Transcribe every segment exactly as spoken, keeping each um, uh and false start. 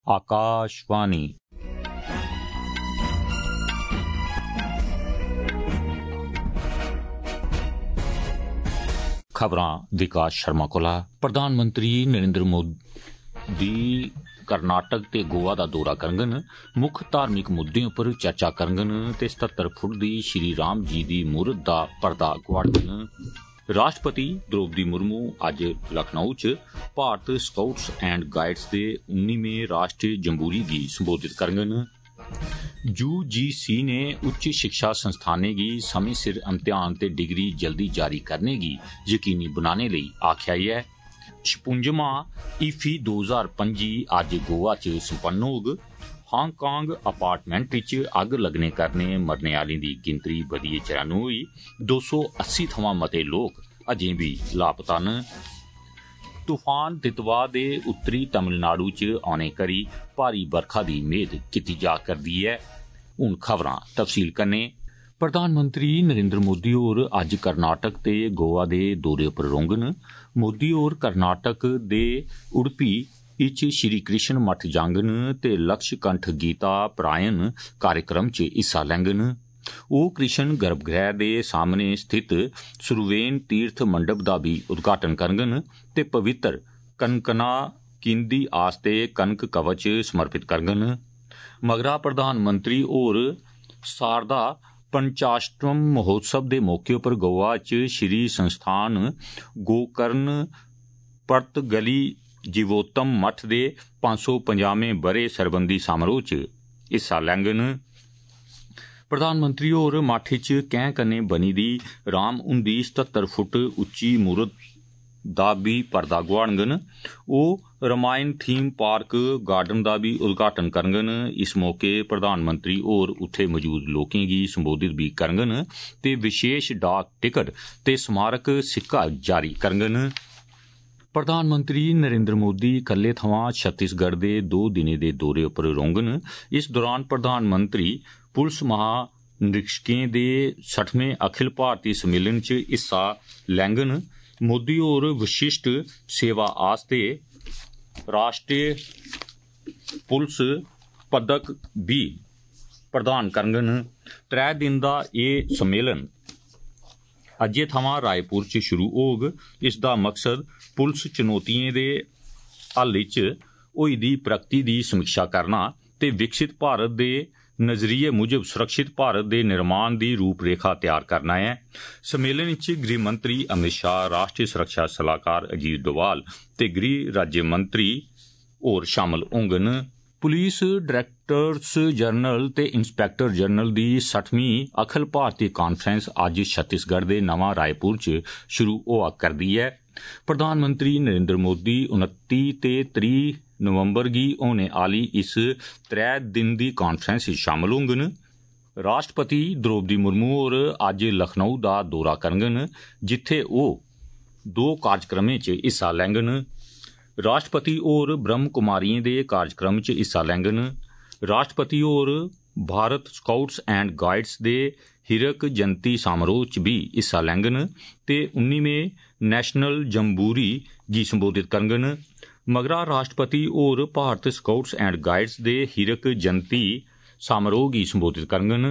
आकाशवाणी। खबरां विकास शर्मा कोला। प्रधानमंत्री नरेंद्र मोदी कर्नाटक ते गोवा दा दौरा करङन, मुक्ख धार्मिक मुद्दें उप्पर चर्चा करङन ते सतहत्तर फुट दी श्री राम जी दी मूरत दा पर्दा गुआड़ङन। राष्ट्रपति द्रौपदी मुर्मू अज्ज लखनऊ च भारत स्काउट्स एंड गाइड्स दे उन्नीवें राष्ट्रीय जम्बूरी गी संबोधित करङन। यू जी सी ने उच्च शिक्षा संस्थानें गी समें सिर इम्तिहान ते डिग्री जल्दी जारी करने गी यकीनी बनाने लेई आखेआ ऐ। छपुंजवां ईफी दो हजार पंजी अज्ज गोवा च संपन्न होग। हांगकांग अपार्टमेंट च अग्ग लगने कारण मरने आह्लें दी गिनतरी बधियै चौरानवे होई। दो सौ अस्सी थमां मते लोक अजें बी लापता न। तूफान तितवा दे उत्तरी तमिलनाडु च औने करी भारी बरखा दी मेद कीती जा करदी ऐ। हुण खबरां तफसील कन्नै। प्रधानमंत्री नरेंद्र मोदी होर अज्ज कर्नाटक ते गोवा दे दौरे उप्पर रौह्ङन। मोदी होर कर्नाटक दे उडुपी इच श्री कृष्ण मठ जाङन ते लक्ष्य कंठ गीता परायण कार्यक्रम च हिस्सा लैङन। ओह कृष्ण गर्भगृह दे सामने स्थित सुरवेन तीर्थ मंडप दा बी उद्घाटन करङन ते पवित्र कनकना किंदी आस्ते कनक कवच समर्पित करङन। मगरा प्रधानमंत्री होर शारदा पंचाष्टम महोत्सव दे मौके उप्पर गोवा च श्री संस्थान गोकर्ण पर्तगली जीवोत्तम मठ दे पंज सौ पंजाहवें ब'रे सरबंधी समारोह च हिस्सा लैङन। प्रधानमंत्री होर मठ च कैंह् कन्नै बनी दी राम हुंदी सतहत्तर फुट उच्ची मूरत दा बी पर्दा गुआड़ङन। ओह रामायण थीम पार्क गार्डन दा बी उद्घाटन करङन। इस मौके प्रधानमंत्री होर उत्थे मौजूद लोकें गी संबोधित बी करङन ते विशेष डाक टिकट ते स्मारक सिक्का जारी करङन। प्रधानमंत्री नरेंद्र मोदी कल्लै थमां छत्तीसगढ़ दे दो दिनें दे दौरे उप्पर रौह्ङन। इस दौरान प्रधानमंत्री पुलस महानिरीक्षकें दे सट्ठवें अखिल भारती सम्मेलन च हिस्सा लैङन। मोदी होर विशिष्ट सेवा आस्ते राष्ट्रीय पुलस पदक बी प्रदान करङन। त्रै दिन दा एह् सम्मेलन अज्जै थमां रायपुर च शुरू होग। इसदा मकसद पुलस चुनौतियें दे हल च होई दी प्रगति दी समीक्षा करना ते विकसित भारत दे नजरिये मुजब सुरक्षित भारत दे निर्माण दी रूपरेखा तैयार करना ऐ। सम्मेलन च गृह मंत्री अमित शाह, राष्ट्रीय सुरक्षा सलाहकार अजीत डोवाल ते गृह राज्य मंत्री होर शामल होङन। पुलिस डायरैक्टर्स जनरल ते इंस्पैक्टर जनरल दी सट्ठवीं अखिल भारतीय कांफ्रैंस अज्ज छत्तीसगढ़ दे नवां रायपुर च शुरू होआ करदी ऐ। प्रधानमंत्री नरेंद्र मोदी उनत्ती ते त्रीह् नवंबर गी होने आह्ली इस त्रै दिन दी कांफ्रैंस च शामल होङन। राष्ट्रपति द्रौपदी मुर्मू होर अज्ज लखनऊ दा दौरा करङन, जित्थे ओह दो कार्यक्रमें च हिस्सा लैङन। राष्ट्रपति होर ब्रह्म कुमारियें दे कार्यक्रम च हिस्सा लैङन। राष्ट्रपति होर भारत स्काउट्स एंड गाइड्स दे हीरक जयंती समारोह च बी हिस्सा लैङन ते उन्नीवें नेशनल जम्बूरी गी संबोधित करङन। मगरा राष्ट्रपति होर भारत स्काउट्स एंड गाइड्स दे हीरक जयंती समारोह गी संबोधित करङन।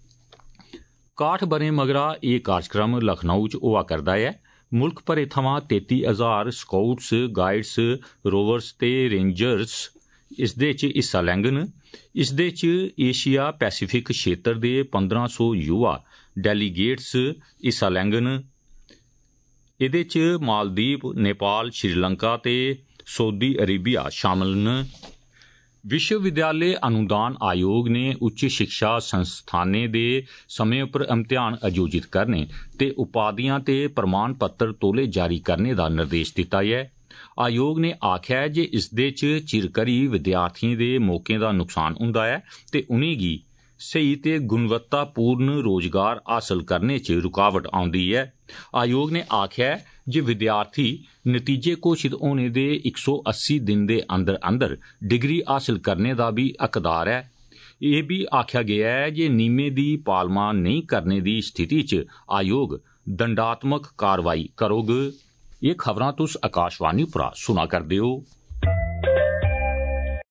काठ ब'रें मगरा एह् कार्यक्रम लखनऊ च होआ करदा ऐ। मुल्ख भरे थमां तेती हजार स्काउट्स, गाइड्स, रोवर्स ते रेंजर्स इसदे च हिस्सा लैङन। इसदे च एशिया पैसिफिक क्षेत्र दे पंद्रह सौ युवा डेलीगेट्स हिस्सा लैङन। एह्दे च मालदीव, नेपाल, श्रीलंका ते सऊदी अरेबिया शामल न। विश्वविद्यालय अनुदान आयोग ने उच्च शिक्षा संस्थानें दे समें उप्पर इम्तिहान आयोजित करने ते उपाधियां ते प्रमाण पत्र तौले जारी करने दा निर्देश दित्ता ऐ। आयोग ने आखेआ ऐ जे इसदे च चिर करी विद्यार्थियें दे मौकें दा नुकसान हुंदा ऐ ते उनेंगी सही ते गुणवत्तापूर्ण रोजगार हासल करने च रुकावट आउंदी ऐ। आयोग ने आखेआ ऐ जे विद्यार्थी नतीजे घोषित होने दे इक सौ अस्सी दिन दे अंदर अंदर डिग्री हासल करने दा बी हकदार ऐ। एह् बी आखेआ गेआ ऐ जे नियमें दी पालमा नेईं करने दी स्थिति च आयोग दंडात्मक कारवाई करोग। एह् खबरां तुस आकाशवाणी उप्परा सुना करदे हो।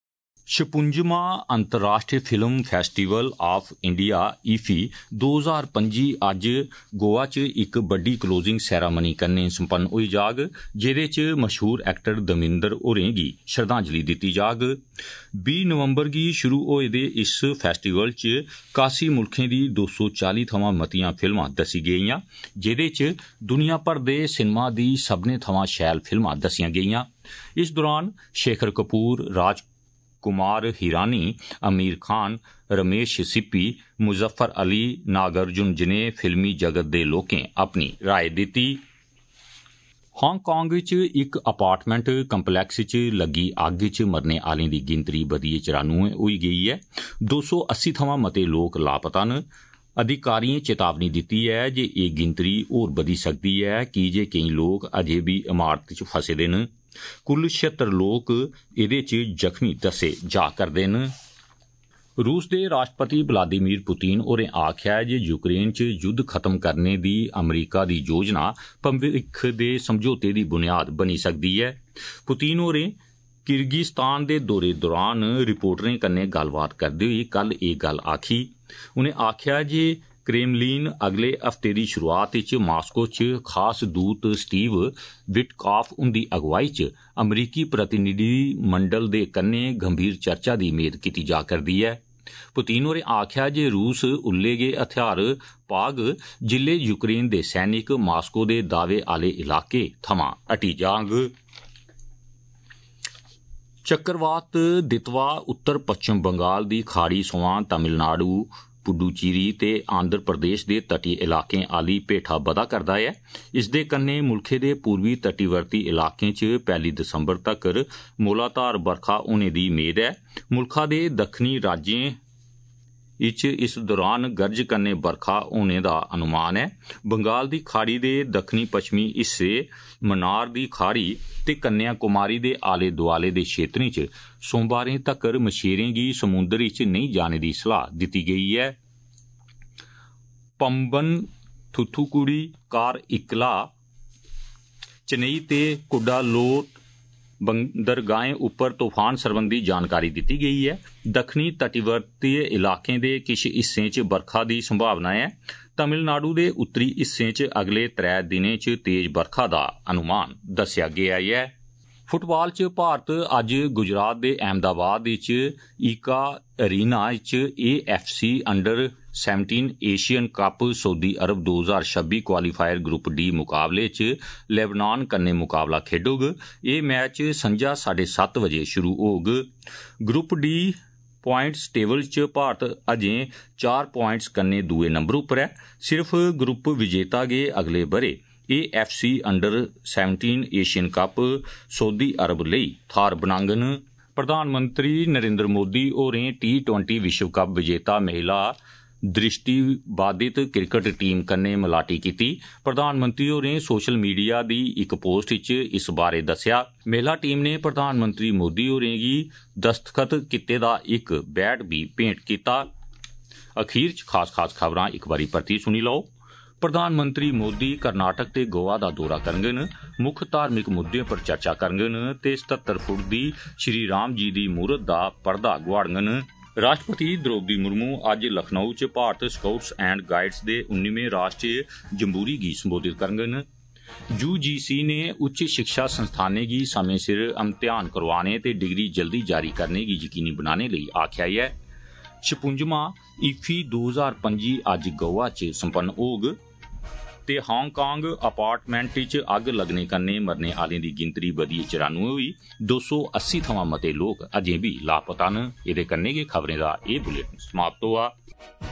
छपुंजवां अंतर्राष्ट्रीय film festival of India IFFI दो हज़ार पंजी अज्ज गोवा च इक बड्डी क्लोजिंग सैरामनी कन्नै संपन्न होई जाग, जेह्दे च मशहूर एक्टर धर्मिंदर होरें गी श्रद्धांजलि दित्ती जाग। बीह् नवंबर गी शुरू होए दे इस फैस्टिवल च कासी मुल्खें दी दो सौ चाली थमां मतियां फिल्मां दस्सी गेईयां, जेह्दे च दुनिया भर दे सिनेमा दी सब्भनें थमां शैल फिल्मां दस्सियां गेईयां। इस दौरान शेखर कपूर, राज कुमार हिरानी, आमिर खान, रमेश सिप्पी, मुजफ्फर अली, नागार्जुन जनेह फिल्मी जगत दे लोकें अपनी राय दित्ती। हांगकांग च इक अपार्टमेंट कंपलैक्स च लग्गी अग्ग च मरने आह्लें दी गिनतरी बधियै चौरानवे होई गेई ऐ। दो सौ अस्सी थमां मते लोक लापता न। अधिकारिएं चेतावनी दित्ती ऐ जे एह् गिनतरी होर बधी सकदी ऐ, की जे केईं लोक अजें बी इमारत च फसे दे न। कुल छिहत्तर लोक एह्दे च जख्मी दस्से जा करदे न। रूस दे राष्ट्रपति व्लादिमीर पुतिन होरें आखेआ ऐ जे यूक्रेन च युद्ध खत्म करने दी अमरीका दी योजना भविक्ख दे समझौते दी बुनियाद बनी सकदी ऐ। पुतिन होरें किर्गिस्तान दे दौरे दौरान रिपोर्टरें कन्नै गल्लबात करदे होई कल एह् गल्ल आखी। उनें आखेआ जे क्रेमलिन अगले हफ्ते दी शुरुआत च मास्को च खास दूत स्टीव विटकॉफ हुंदी अगुवाई च अमरीकी प्रतिनिधिमंडल दे कन्नै गंभीर चर्चा दी मेद कीती जा करदी ऐ। पुतिन होरें आखेआ जे रूस उल्ले गै हथियार पाग जिल्ले यूक्रेन दे सैनिक मास्को दे दावे आह्ले इलाके थमां हटी जाग। चक्रवात दितवा उत्तर पच्छम बंगाल दी खाड़ी सोयां तमिलनाडु, पुडुचेरी ते आंध्र प्रदेश दे तटीय इलाकें आली पेठा बधा करदा ऐ। इसदे कन्नै मुल्खै दे पूर्वी तटीवर्ती इलाकें च पैह्ली दिसंबर तक्कर मूलाधार बरखा होने दी मेद ऐ। मुल्खा दे दक्खनी राज्यें इच इस दौरान गर्ज कन्नै बरखा होने दा अनुमान ऐ। बंगाल दी खाड़ी दे दक्खनी पच्छमी हिस्से, मन्नार दी खाड़ी ते कन्याकुमारी दे आले दुआले दे क्षेत्रें च सोमवारें तक्कर मछेरें गी समुंदर च नेईं जाने दी सलाह दित्ती गेई ऐ। पम्बन, थुथुकुडी, कार इकला, चेन्नई ते कुडालोर बंदरगाहें उप्पर तूफान सरबंधी जानकारी दित्ती गेई ऐ। दक्खनी तटीवर्ती इलाकें दे किश हिस्सें च बरखा दी संभावना ऐ। तमिलनाडु दे उत्तरी हिस्सें च अगले त्रै दिनें च तेज बरखा दा अनुमान दस्सेआ गेआ ऐ। फुटबाल च भारत अज्ज गुजरात दे अहमदाबाद च ईका अरीना च A F C under seventeen Asian cup Saudi Arab दो हजार छब्बी क्वालीफायर ग्रुप डी मुकाबले च लेबनान कन्नै मुकाबला खेडोग। एह् मैच संझा साढ़े सत्त बजे शुरू होग। ग्रुप डी प्वाइंट्स टेबल च भारत अजें चार प्वाइंट्स कन्नै दुए नंबर उप्पर ऐ। सिर्फ ग्रुप विजेता गै अगले ब'रे A F C under seventeen Asian cup Saudi Arab लेई थाह्र बनाङन। प्रधानमंत्री नरेंद्र मोदी होरें टी ट्वेंटी विश्व कप विजेता महिला दृष्टिबाधित क्रिकेट टीम कन्नै मलाटी कीती। प्रधानमंत्री होरें सोशल मीडिया दी इक पोस्ट च इस बारै दस्सेआ। महिला टीम ने प्रधानमंत्री मोदी होरें गी दस्तखत कीते दा इक बैट बी भेंट कीता। अखीर च खास खास खबरां इक बारी परतियै सुनी लैओ। प्रधानमंत्री मोदी कर्नाटक ते गोवा दा दौरा करङन, मुक्ख धार्मिक मुद्दें पर चर्चा करङन ते सतहत्तर फुट दी श्री राम जी दी मूरत दा पर्दा गुआड़ङन। राष्ट्रपति द्रौपदी मुर्मू अज्ज लखनऊ च भारत स्काउट्स एंड गाइड्स दे उन्नीसवें राष्ट्रीय जंबूरी गी संबोधित करङन। यू जी सी ने उच्च शिक्षा संस्थानें गी समें सिर इम्तिहान करोआने ते डिग्री जल्दी जारी करने गी यकीनी बनाने लेई आखेआ ऐ। छपुंजवां ईफी दो हजार पंजी अज्ज गोवा च संपन्न होग ते हांगकांग अपार्टमेंट च अग्ग लग्गने कन्नै मरने आह्लें दी गिनतरी बधियै चौरानवे होई। दो सौ अस्सी थमां मते लोक अजें बी लापता न। एह्दे कन्नै गै खबरें दा एह् बुलेटिन समाप्त होआ।